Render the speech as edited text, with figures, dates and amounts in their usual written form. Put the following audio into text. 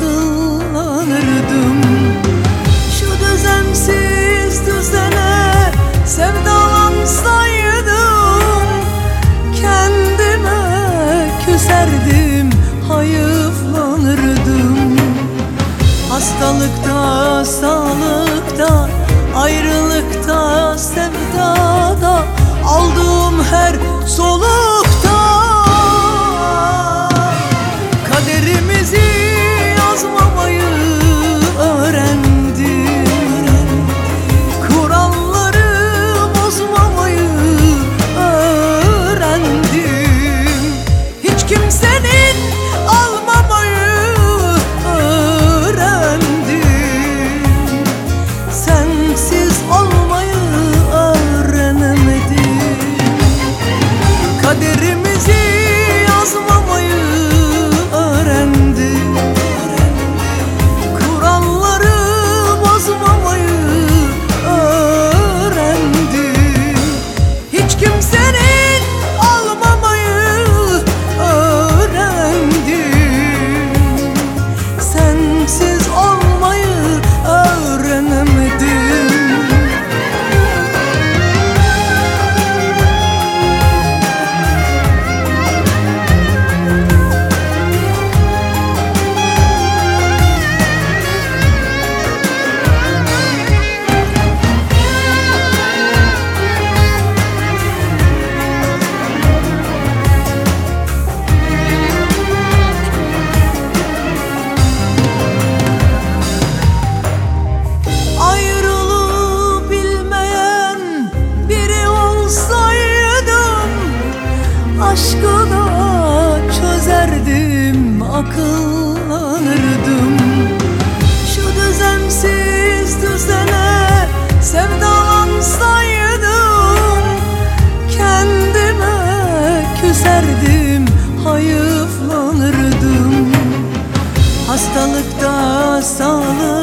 akıllanırdım. Şu düzensiz düzene sevdalansaydım, kendime küserdim, hayıflanırdım. Hastalıkta, sağlıkta, ayrılıkta, sevdada, aldığım her solukta kaderimizi yazmamayı öğrendim. Kuralları bozmamayı öğrendim. Hiç kimsenin almamayı öğrendim. Sensiz olmayı öğrenemedim. Kaderimizi yazmamayı öğrendim. Kuralları bozmamayı öğrendim. Hiç kimsenin almamayı öğrendim. Sensiz olmayı öğrenemedim. Aşkı da çözerdim, akıllanırdım. Şu düzensiz düzene sevdalansaydım, kendime küserdim, hayıflanırdım. Hastalıkta, sağlıkta,